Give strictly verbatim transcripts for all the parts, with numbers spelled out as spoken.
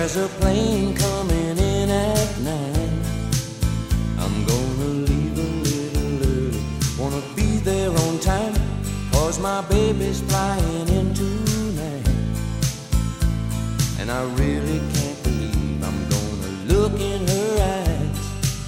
There's a plane coming in at nine. I'm gonna leave a little early. Wanna be there on time, 'cause my baby's flying in tonight. And I really can't believe I'm gonna look in her eyes.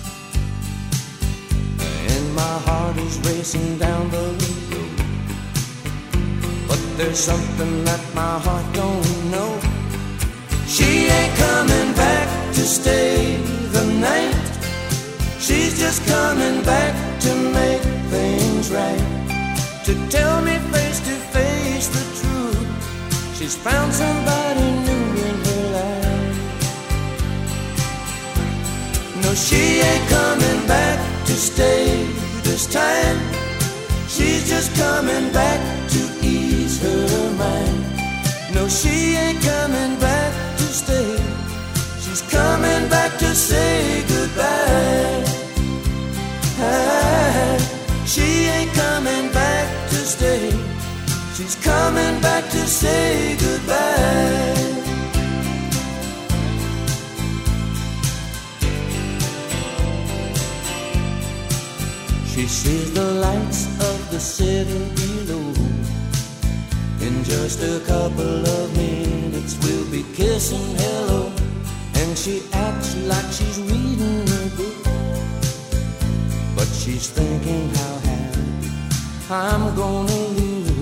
And my heart is racing down the road, but there's something that my heart don't know. She ain't coming back to stay the night. She's just coming back to make things right, to tell me face to face the truth. She's found somebody new in her life. No, she ain't coming back to stay this time. She's just coming back to ease her mind. No, she ain't coming back to stay. She's coming back to say goodbye. She ain't coming back to stay. She's coming back to say goodbye. She sees the lights of the city below. In just a couple of minutes we'll be kissing hello. And she acts like she's reading a book, but she's thinking how happy I'm gonna look.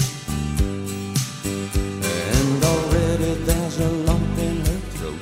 And already there's a lump in her throat.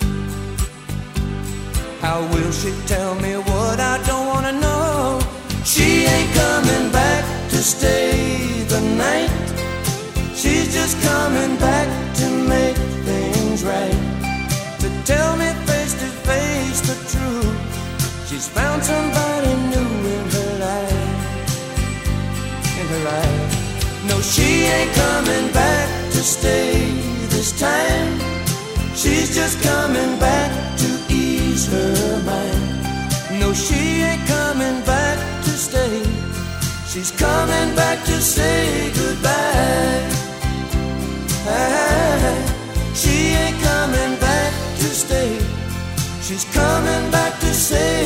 How will she tell me what I don't wanna know? She ain't coming back to stay the night. She's just coming back to make things right, to tell me face to face the truth. She's found somebody new in her life, in her life. No, she ain't coming back to stay this time. She's just coming back to ease her mind. No, she ain't coming back to stay. She's coming back to say goodbye. She ain't coming back to stay. She's coming back to say